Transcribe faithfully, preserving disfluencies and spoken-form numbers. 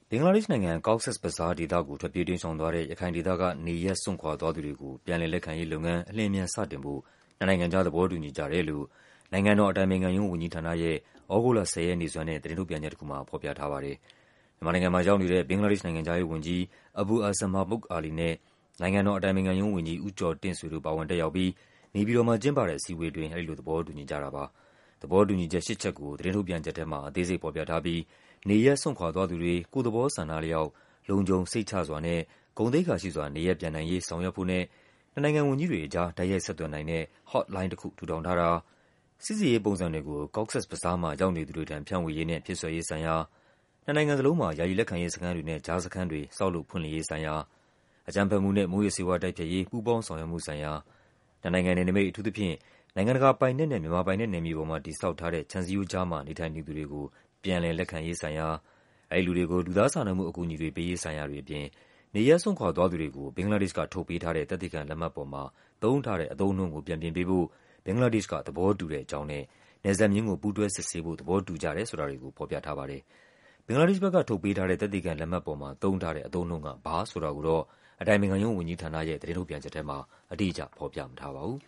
ဘင်္ဂလားဒေ့ရှ်နိုင်ငံ၊ Cox's Bazar ဒေသကိုထွက်ပြေးတိမ်းရှောင်သွားတဲ့ ရခိုင်ဒေသကနေရပ်စွန့်ခွာသွားသူတွေကို ပြန်လည်လက်ခံရေးလုပ်ငန်း အလျင်အမြန်စတင်ဖို့ နှစ်နိုင်ငံကြား သဘောတူညီကြတယ်လို့ နိုင်ငံတော်အတိုင်ပင်ခံရုံးဝန်ကြီးဌာနရဲ့ သြဂုတ်လ ၁၀ ရက်နေ့စွဲနဲ့ သတင်းထုတ်ပြန်ချက်တခုမှာ ဖော်ပြထားပါတယ်။ မြန်မာနိုင်ငံမှာရောက်နေတဲ့ ဘင်္ဂလားဒေ့ရှ်နိုင်ငံခြားရေးဝန်ကြီး Abul Hassan Mahmood Ali နဲ့ နိုင်ငံတော်အတိုင်ပင်ခံရုံးဝန်ကြီး ဦးကျော်တင့်ဆွေတို့ ပါဝင်တက်ရောက်ပြီး နေပြည်တော်မှာကျင်းပတဲ့ အစည်းအဝေးအတွင်း အဲဒီလိုသဘောတူညီကြတာပါ။ သဘောတူညီချက် ရှစ်ချက်ကို သတင်းထုတ်ပြန်ချက်ထဲမှာ အသေးစိတ်ဖော်ပြထားပြီး နေရပ်စွန့်ခွာသွားသူတွေ ကိုယ့်သဘောဆန္ဒအလျောက် လုံခြုံစိတ်ချစွာနဲ့ ဂုဏ်သိက္ခာရှိစွာ နေရပ်ပြန်နိုင်ရေး ဆောင်ရွက်ဖို့နဲ့ နှစ်နိုင်ငံဝန်ကြီးတွေအကြား တိုက်ရိုက်ဆက်သွယ်နိုင်တဲ့ hotline တခု ထူထောင်ထားတာ၊ စိစစ်ရေးပုံစံတွေကို Cox's Bazar မှာရောက်နေသူတွေထံ ဖြန့်ဝေရေးနဲ့ ဖြည့်စွက်ရေးဆိုင်ရာ၊ နှစ်နိုင်ငံစလုံးမှာ ယာယီလက်ခံရေးစခန်းတွေနဲ့ ကြားစခန်းတွေ ဆောက်လုပ်ဖွင့်လှစ်ရေးဆိုင်ရာ၊ အကြမ်းဖက်မှုနဲ့ မူးယစ်ဆေးဝါးတိုက်ဖျက်ရေး ပူးပေါင်းဆောင်ရွက်မှုဆိုင်ရာ၊ နှစ်နိုင်ငံနယ်နိမိတ် အထူးသဖြင့် နိုင်ငံတကာပိုင်နက်နဲ့ မြန်မာပိုင်နက်နယ်မြေပေါ်မှာ တည်ဆောက်ထားတဲ့ ခြံစည်းရိုးကြားမှာ နေထိုင်နေသူတွေကို ပြန်လည်လက်ခံရေးဆိုင်ရာ၊ အဲဒီလူတွေကို လူသားစာနာမှုအကူအညီတွေ ပေးရေးဆိုင်ရာတွေအပြင် နေရပ်စွန့်ခွာသွားသူတွေကို ဘင်္ဂလားဒေ့ရှ်က ထုတ်ပေးထားတဲ့ သက်သေခံလက်မှတ်ပေါ်မှာ သုံးထားတဲ့အသုံးအနှုန်းကို ပြန်ပြင်ပေးဖို့ ဘင်္ဂလားဒေ့ရှ်က သဘောတူတဲ့အကြောင်းနဲ့ နယ်စပ်မျဉ်းကို ပူးတွဲစစ်ဆေးဖို့ သဘောတူကြတယ်ဆိုတာတွေကို ဖော်ပြထားပါတယ်။ ဘင်္ဂလားဒေ့ရှ်ဘက်က ထုတ်ပေးထားတဲ့ သက်သေခံလက်မှတ်ပေါ်မှာ သုံးထားတဲ့ အသုံးအနှုန်းက ဘာဆိုတာကိုတော့ အတိုင်ပင်ခံရုံးဝန်ကြီးဌာနရဲ့ သတင်းထုတ်ပြန်ချက်ထဲမှာ အတိအကျ ဖော်ပြမထားပါဘူး